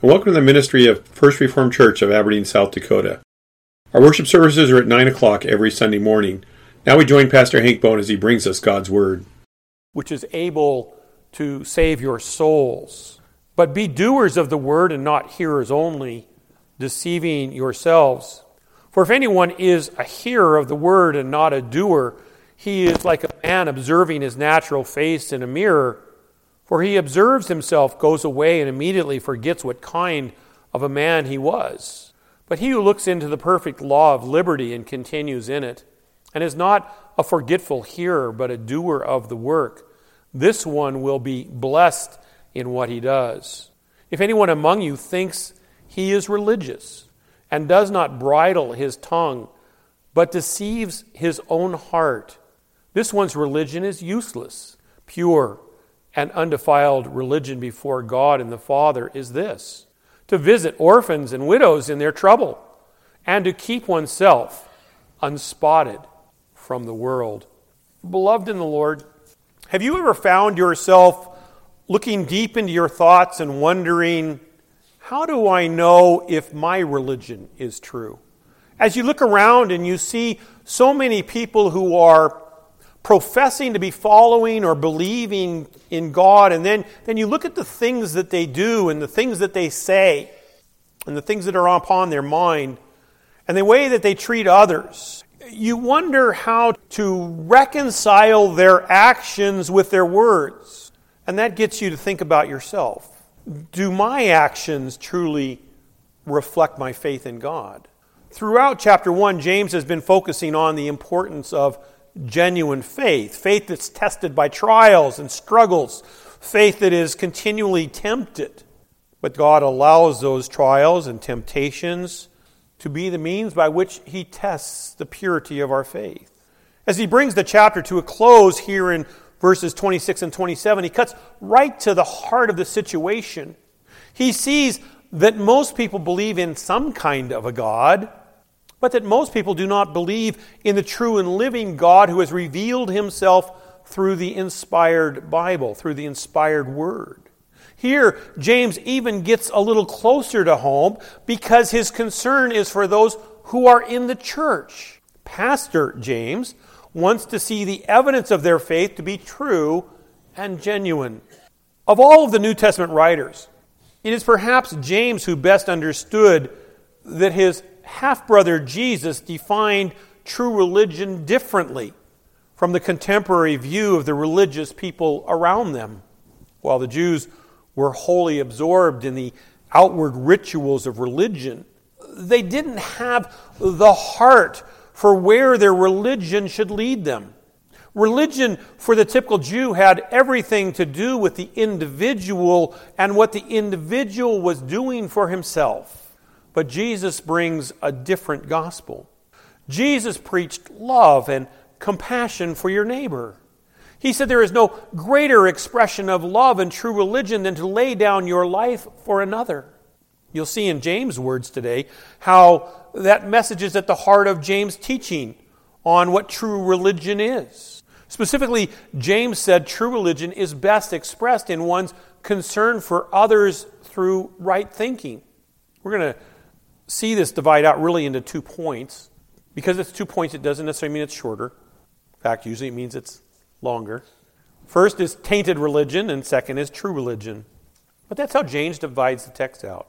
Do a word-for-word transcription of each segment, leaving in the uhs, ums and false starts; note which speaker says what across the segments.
Speaker 1: and welcome to the ministry of First Reformed Church of Aberdeen, South Dakota. Our worship services are at nine o'clock every Sunday morning. Now we join Pastor Hank Bone as he brings us God's Word.
Speaker 2: Which is able to save your souls. But be doers of the Word and not hearers only, deceiving yourselves. For if anyone is a hearer of the Word and not a doer, he is like a man observing his natural face in a mirror. For he observes himself, goes away, and immediately forgets what kind of a man he was. But he who looks into the perfect law of liberty and continues in it, and is not a forgetful hearer, but a doer of the work, this one will be blessed in what he does. If anyone among you thinks he is religious, and does not bridle his tongue, but deceives his own heart, this one's religion is useless. Pure and undefiled religion before God and the Father is this: to visit orphans and widows in their trouble, and to keep oneself unspotted from the world. Beloved in the Lord, have you ever found yourself looking deep into your thoughts and wondering, how do I know if my religion is true? As you look around and you see so many people who are professing to be following or believing in God, and then, then you look at the things that they do and the things that they say and the things that are upon their mind and the way that they treat others, you wonder how to reconcile their actions with their words. And that gets you to think about yourself. Do my actions truly reflect my faith in God? Throughout chapter one, James has been focusing on the importance of genuine faith, faith that's tested by trials and struggles, faith that is continually tempted. But God allows those trials and temptations to be the means by which He tests the purity of our faith. As he brings the chapter to a close here in verses twenty-six and twenty-seven, he cuts right to the heart of the situation. He sees that most people believe in some kind of a God, but that most people do not believe in the true and living God who has revealed Himself through the inspired Bible, through the inspired Word. Here, James even gets a little closer to home because his concern is for those who are in the church. Pastor James wants to see the evidence of their faith to be true and genuine. Of all of the New Testament writers, it is perhaps James who best understood that his half-brother Jesus defined true religion differently from the contemporary view of the religious people around them. While the Jews were wholly absorbed in the outward rituals of religion, they didn't have the heart for where their religion should lead them. Religion for the typical Jew had everything to do with the individual and what the individual was doing for himself. But Jesus brings a different gospel. Jesus preached love and compassion for your neighbor. He said there is no greater expression of love and true religion than to lay down your life for another. You'll see in James' words today how that message is at the heart of James' teaching on what true religion is. Specifically, James said true religion is best expressed in one's concern for others through right thinking. We're going to see this divide out really into two points. Because it's two points, it doesn't necessarily mean it's shorter. In fact, usually it means it's longer. First is tainted religion, and second is true religion. But that's how James divides the text out.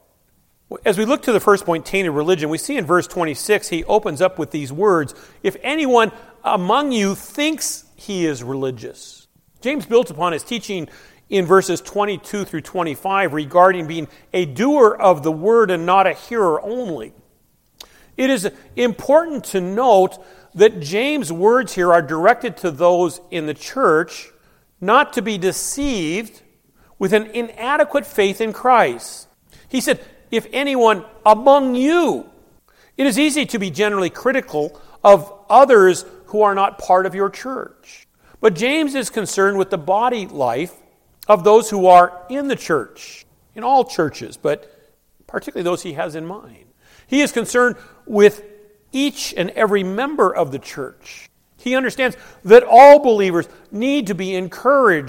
Speaker 2: As we look to the first point, tainted religion, we see in verse twenty-six, he opens up with these words, if anyone among you thinks he is religious. James built upon his teaching in verses twenty-two through twenty-five regarding being a doer of the word and not a hearer only. It is important to note that James' words here are directed to those in the church not to be deceived with an inadequate faith in Christ. He said, if anyone among you, it is easy to be generally critical of others who are not part of your church. But James is concerned with the body life of those who are in the church, in all churches, but particularly those he has in mind. He is concerned with each and every member of the church. He understands that all believers need to be encouraged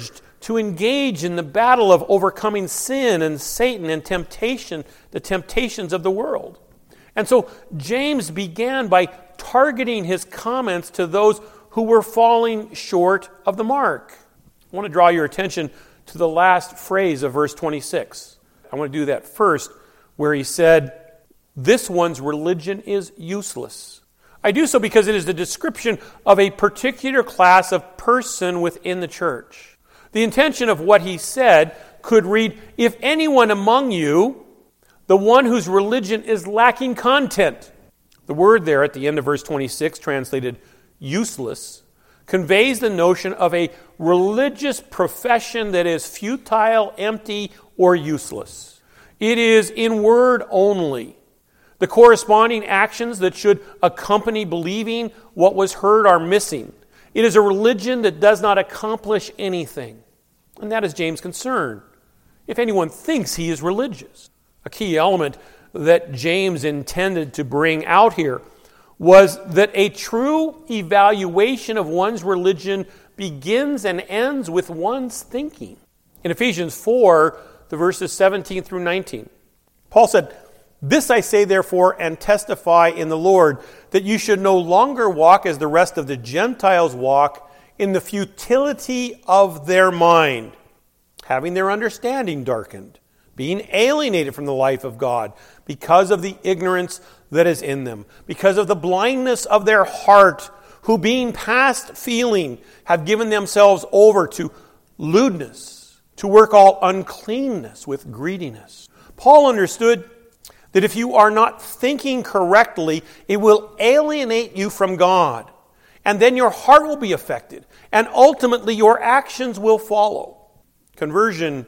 Speaker 2: to engage in the battle of overcoming sin and Satan and temptation, the temptations of the world. And so James began by targeting his comments to those who were falling short of the mark. I want to draw your attention to the last phrase of verse twenty-six. I want to do that first, where he said, "This one's religion is useless." I do so because it is the description of a particular class of person within the church. The intention of what he said could read, "If anyone among you, the one whose religion is lacking content." The word there at the end of verse twenty-six, translated useless, conveys the notion of a religious profession that is futile, empty, or useless. It is in word only. The corresponding actions that should accompany believing what was heard are missing. It is a religion that does not accomplish anything. And that is James' concern. If anyone thinks he is religious. A key element that James intended to bring out here was that a true evaluation of one's religion begins and ends with one's thinking. In Ephesians four, the verses seventeen through nineteen, Paul said, "This I say therefore and testify in the Lord, that you should no longer walk as the rest of the Gentiles walk, in the futility of their mind, having their understanding darkened, being alienated from the life of God because of the ignorance that is in them, because of the blindness of their heart, who being past feeling have given themselves over to lewdness, to work all uncleanness with greediness." Paul understood that if you are not thinking correctly, it will alienate you from God. And then your heart will be affected. And ultimately your actions will follow. Conversion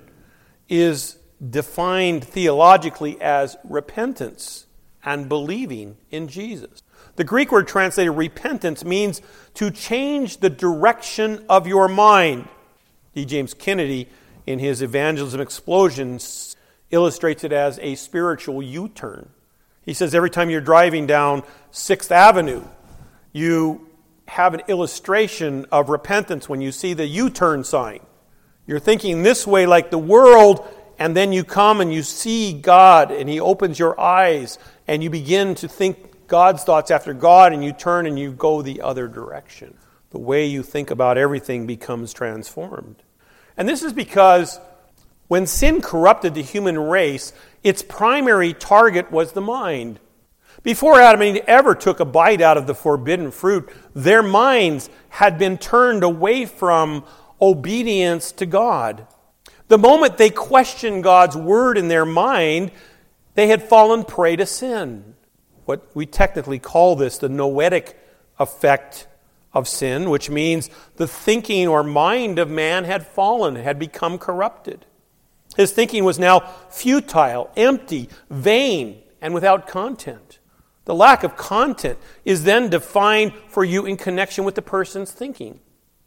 Speaker 2: is defined theologically as repentance and believing in Jesus. The Greek word translated repentance means to change the direction of your mind. D. James Kennedy, in his Evangelism Explosions, illustrates it as a spiritual U-turn. He says every time you're driving down sixth Avenue, you have an illustration of repentance when you see the U-turn sign. You're thinking this way like the world, and then you come and you see God, and He opens your eyes, and you begin to think God's thoughts after God, and you turn and you go the other direction. The way you think about everything becomes transformed. And this is because when sin corrupted the human race, its primary target was the mind. Before Adam and Eve ever took a bite out of the forbidden fruit, their minds had been turned away from obedience to God. The moment they questioned God's word in their mind, they had fallen prey to sin. What we technically call this the noetic effect of sin, which means the thinking or mind of man had fallen, had become corrupted. His thinking was now futile, empty, vain, and without content. The lack of content is then defined for you in connection with the person's thinking.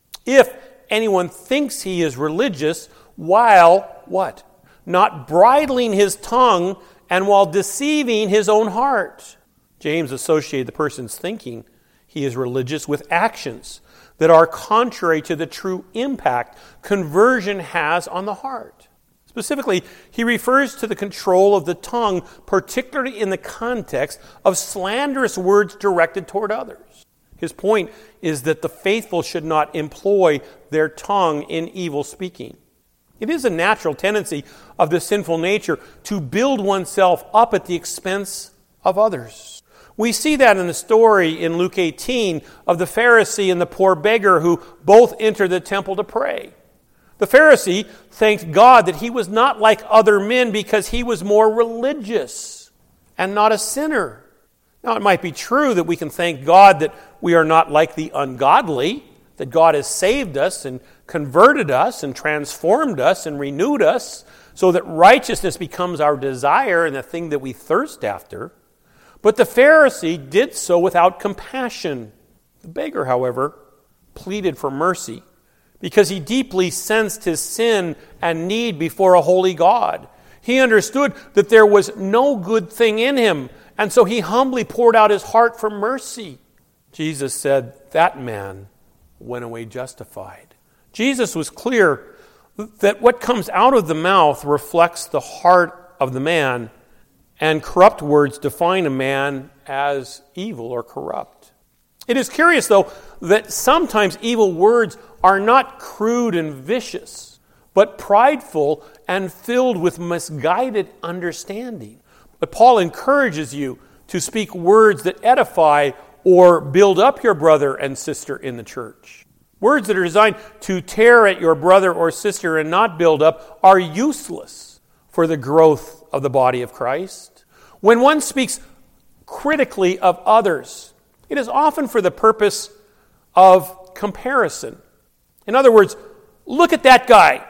Speaker 2: If anyone thinks he is religious while, what? Not bridling his tongue and while deceiving his own heart. James associated the person's thinking he is religious with actions that are contrary to the true impact conversion has on the heart. Specifically, he refers to the control of the tongue, particularly in the context of slanderous words directed toward others. His point is that the faithful should not employ their tongue in evil speaking. It is a natural tendency of the sinful nature to build oneself up at the expense of others. We see that in the story in Luke eighteen of the Pharisee and the poor beggar who both enter the temple to pray. The Pharisee thanked God that he was not like other men because he was more religious and not a sinner. Now, it might be true that we can thank God that we are not like the ungodly, that God has saved us and converted us and transformed us and renewed us so that righteousness becomes our desire and the thing that we thirst after. But the Pharisee did so without compassion. The beggar, however, pleaded for mercy because he deeply sensed his sin and need before a holy God. He understood that there was no good thing in him, and so he humbly poured out his heart for mercy. Jesus said, "That man went away justified." Jesus was clear that what comes out of the mouth reflects the heart of the man, and corrupt words define a man as evil or corrupt. It is curious, though, that sometimes evil words are not crude and vicious, but prideful and filled with misguided understanding. But Paul encourages you to speak words that edify or build up your brother and sister in the church. Words that are designed to tear at your brother or sister and not build up are useless for the growth of the body of Christ. When one speaks critically of others, it is often for the purpose of comparison. In other words, look at that guy.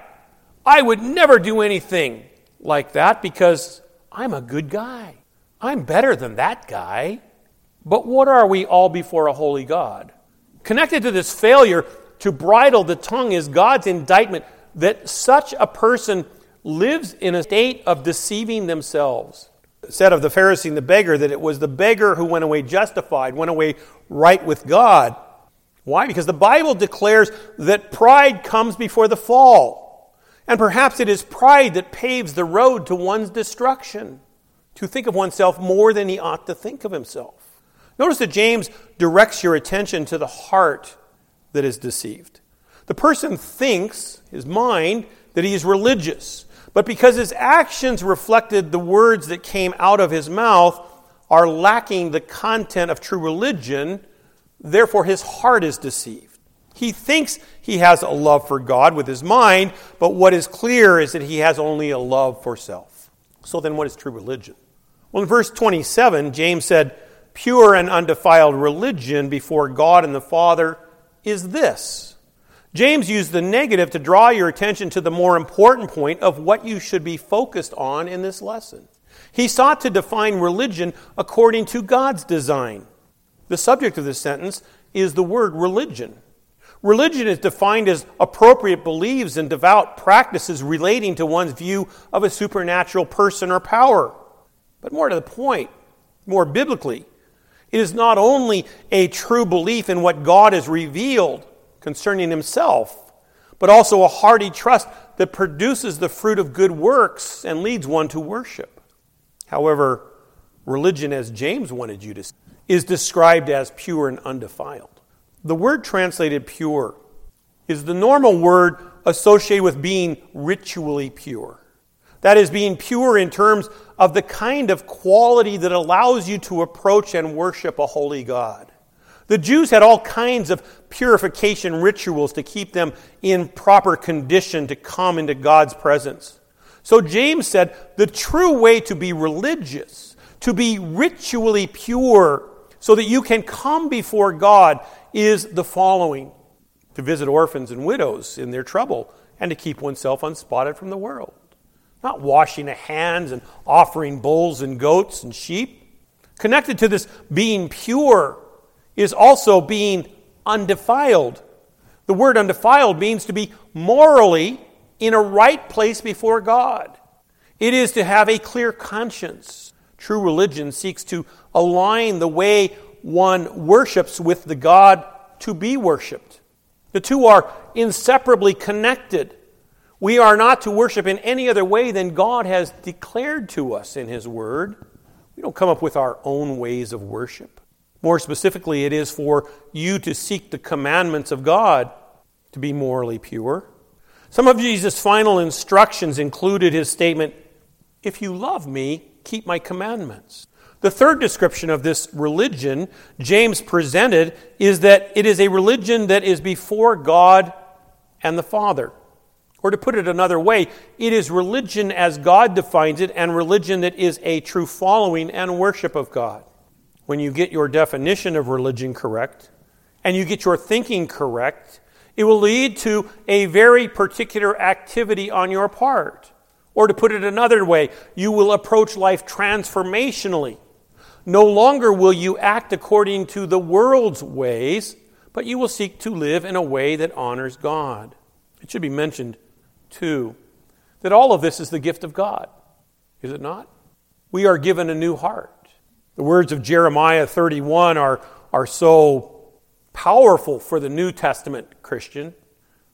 Speaker 2: I would never do anything like that because I'm a good guy. I'm better than that guy. But what are we all before a holy God? Connected to this failure to bridle the tongue is God's indictment that such a person lives in a state of deceiving themselves. It said of the Pharisee and the beggar that it was the beggar who went away justified, went away right with God. Why? Because the Bible declares that pride comes before the fall. And perhaps it is pride that paves the road to one's destruction, to think of oneself more than he ought to think of himself. Notice that James directs your attention to the heart that is deceived. The person thinks, his mind, that he is religious, but because his actions reflected the words that came out of his mouth are lacking the content of true religion, therefore his heart is deceived. He thinks he has a love for God with his mind, but what is clear is that he has only a love for self. So then what is true religion? Well, in verse twenty-seven, James said, "Pure and undefiled religion before God and the Father is this." James used the negative to draw your attention to the more important point of what you should be focused on in this lesson. He sought to define religion according to God's design. The subject of this sentence is the word religion. Religion is defined as appropriate beliefs and devout practices relating to one's view of a supernatural person or power. But more to the point, more biblically, it is not only a true belief in what God has revealed concerning himself, but also a hearty trust that produces the fruit of good works and leads one to worship. However, religion, as James wanted you to see, is described as pure and undefiled. The word translated pure is the normal word associated with being ritually pure. That is, being pure in terms of the kind of quality that allows you to approach and worship a holy God. The Jews had all kinds of purification rituals to keep them in proper condition to come into God's presence. So James said the true way to be religious, to be ritually pure, so that you can come before God, is the following: to visit orphans and widows in their trouble and to keep oneself unspotted from the world. Not washing of hands and offering bulls and goats and sheep. Connected to this being pure is also being undefiled. The word undefiled means to be morally in a right place before God. It is to have a clear conscience. True religion seeks to align the way one worships with the God to be worshipped. The two are inseparably connected. We are not to worship in any other way than God has declared to us in His Word. We don't come up with our own ways of worship. More specifically, it is for you to seek the commandments of God to be morally pure. Some of Jesus' final instructions included His statement, "If you love me, keep my commandments." The third description of this religion James presented is that it is a religion that is before God and the Father. Or to put it another way, it is religion as God defines it, and religion that is a true following and worship of God. When you get your definition of religion correct, and you get your thinking correct, it will lead to a very particular activity on your part. Or to put it another way, you will approach life transformationally. No longer will you act according to the world's ways, but you will seek to live in a way that honors God. It should be mentioned, too, that all of this is the gift of God. Is it not? We are given a new heart. The words of Jeremiah thirty-one are, are so powerful for the New Testament Christian.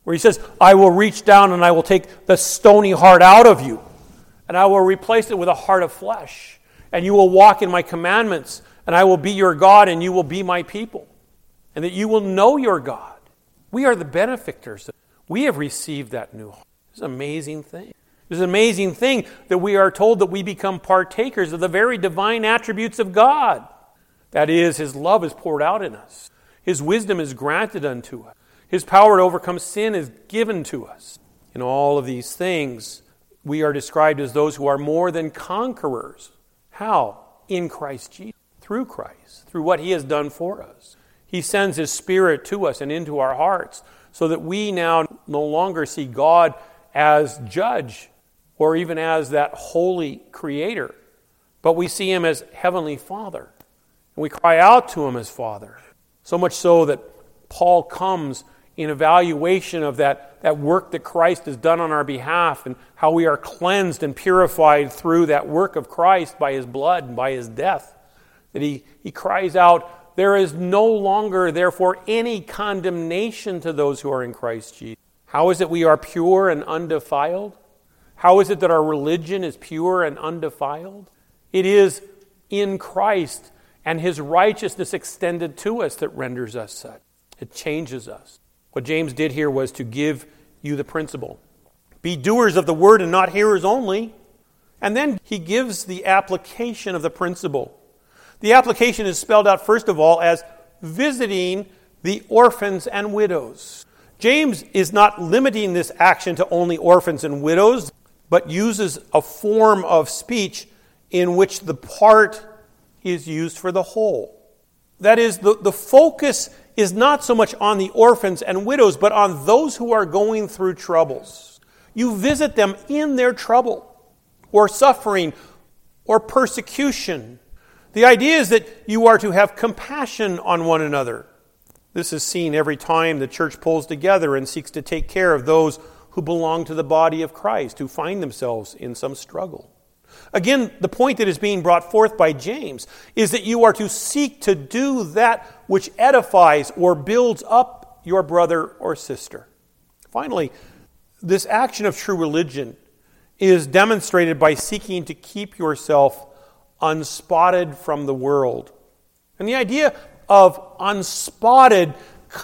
Speaker 2: where he says, I will reach down and I will take the stony heart out of you, and I will replace it with a heart of flesh, and you will walk in my commandments, and I will be your God, and you will be my people, and that you will know your God. We are the benefactors. We have received that new heart. It's an amazing thing. It's an amazing thing that we are told that we become partakers of the very divine attributes of God. That is, his love is poured out in us. His wisdom is granted unto us. His power to overcome sin is given to us. In all of these things, we are described as those who are more than conquerors. How? In Christ Jesus. Through Christ. Through what he has done for us. He sends his Spirit to us and into our hearts so that we now no longer see God as judge or even as that holy creator, but we see him as Heavenly Father. And we cry out to him as Father. So much so that Paul comes in evaluation of that, that work that Christ has done on our behalf and how we are cleansed and purified through that work of Christ by his blood and by his death. That he, he cries out, there is no longer, therefore, any condemnation to those who are in Christ Jesus. How is it we are pure and undefiled? How is it that our religion is pure and undefiled? It is in Christ and his righteousness extended to us that renders us such. It changes us. What James did here was to give you the principle. Be doers of the word and not hearers only. And then he gives the application of the principle. The application is spelled out, first of all, as visiting the orphans and widows. James is not limiting this action to only orphans and widows, but uses a form of speech in which the part is used for the whole. That is, the, the focus is not so much on the orphans and widows, but on those who are going through troubles. You visit them in their trouble, or suffering, or persecution. The idea is that you are to have compassion on one another. This is seen every time the church pulls together and seeks to take care of those who belong to the body of Christ, who find themselves in some struggle. Again, the point that is being brought forth by James is that you are to seek to do that which edifies or builds up your brother or sister. Finally, this action of true religion is demonstrated by seeking to keep yourself unspotted from the world. And the idea of unspotted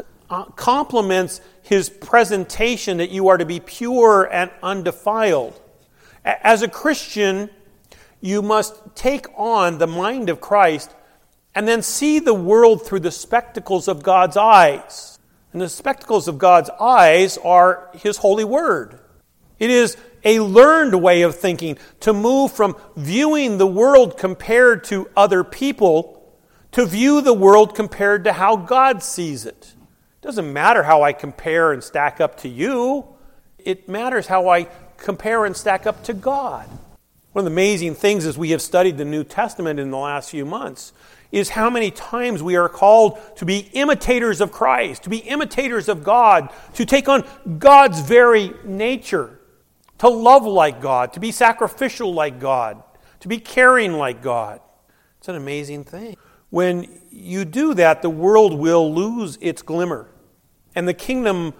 Speaker 2: complements his presentation that you are to be pure and undefiled. As a Christian, you must take on the mind of Christ and then see the world through the spectacles of God's eyes. And the spectacles of God's eyes are his holy word. It is a learned way of thinking to move from viewing the world compared to other people to view the world compared to how God sees it. It doesn't matter how I compare and stack up to you. It matters how I compare and stack up to God. One of the amazing things as we have studied the New Testament in the last few months is how many times we are called to be imitators of Christ, to be imitators of God, to take on God's very nature, to love like God, to be sacrificial like God, to be caring like God. It's an amazing thing. When you do that, the world will lose its glimmer, and the kingdom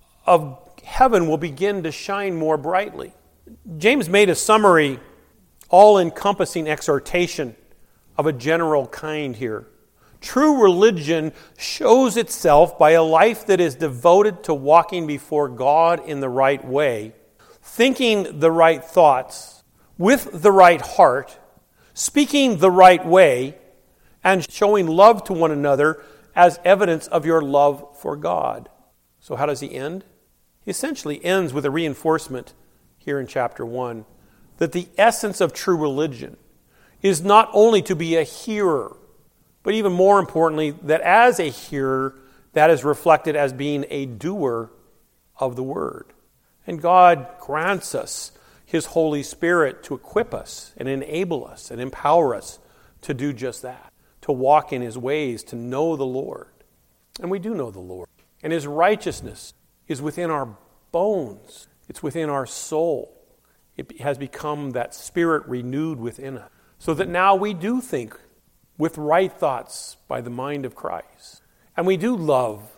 Speaker 2: of heaven will begin to shine more brightly. James made a summary, all-encompassing exhortation of a general kind here. True religion shows itself by a life that is devoted to walking before God in the right way, thinking the right thoughts, with the right heart, speaking the right way, and showing love to one another as evidence of your love for God. So how does he end? He essentially ends with a reinforcement here in chapter one that the essence of true religion is not only to be a hearer, but even more importantly, that as a hearer, that is reflected as being a doer of the word. And God grants us his Holy Spirit to equip us and enable us and empower us to do just that, to walk in his ways, to know the Lord. And we do know the Lord. And his righteousness is within our bones. It's within our soul. It has become that spirit renewed within us, so that now we do think with right thoughts by the mind of Christ. And we do love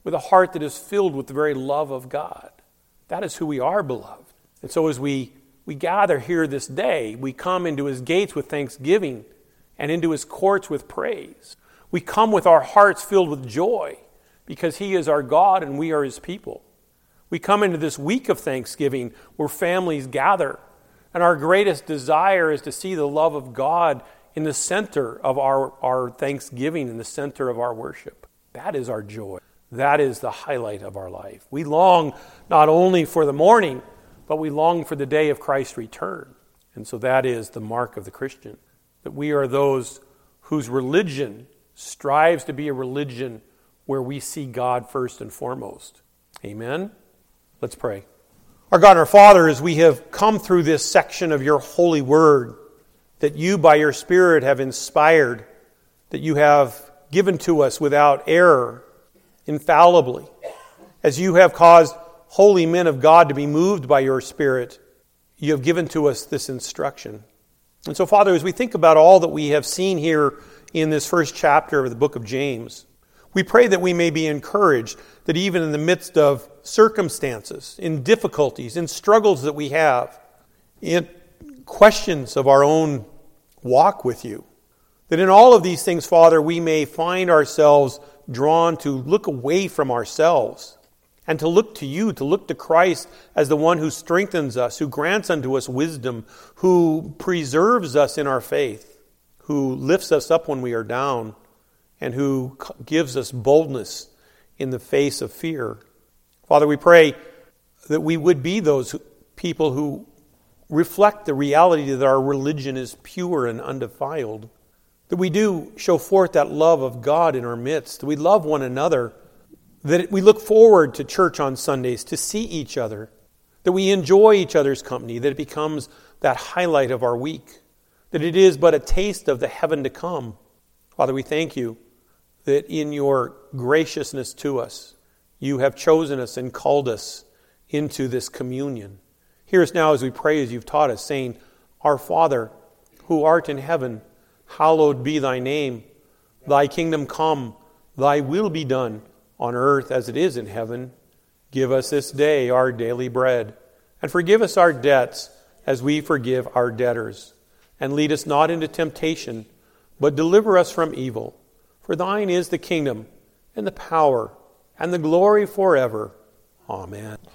Speaker 2: with a heart that is filled with the very love of God. That is who we are, beloved. And so as we, we gather here this day, we come into his gates with thanksgiving and into his courts with praise. We come with our hearts filled with joy because he is our God and we are his people. We come into this week of Thanksgiving where families gather, and our greatest desire is to see the love of God in the center of our, our thanksgiving, in the center of our worship. That is our joy. That is the highlight of our life. We long not only for the morning, but we long for the day of Christ's return. And so that is the mark of the Christian, that we are those whose religion strives to be a religion where we see God first and foremost. Amen? Let's pray. Our God and our Father, as we have come through this section of your holy word that you by your Spirit have inspired, that you have given to us without error, infallibly, as you have caused holy men of God to be moved by your Spirit, you have given to us this instruction. And so, Father, as we think about all that we have seen here in this first chapter of the book of James, we pray that we may be encouraged that even in the midst of circumstances, in difficulties, in struggles that we have, in questions of our own walk with you, that in all of these things, Father, we may find ourselves drawn to look away from ourselves and to look to you, to look to Christ as the one who strengthens us, who grants unto us wisdom, who preserves us in our faith, who lifts us up when we are down, and who gives us boldness in the face of fear. Father, we pray that we would be those people who reflect the reality that our religion is pure and undefiled, that we do show forth that love of God in our midst, that we love one another, that we look forward to church on Sundays to see each other, that we enjoy each other's company, that it becomes that highlight of our week, that it is but a taste of the heaven to come. Father, we thank you that in your graciousness to us, you have chosen us and called us into this communion. Hear us now as we pray as you've taught us, saying, Our Father, who art in heaven, hallowed be thy name. Thy kingdom come, thy will be done, on earth as it is in heaven. Give us this day our daily bread, and forgive us our debts as we forgive our debtors. And lead us not into temptation, but deliver us from evil. For thine is the kingdom, and the power, and the glory forever. Amen.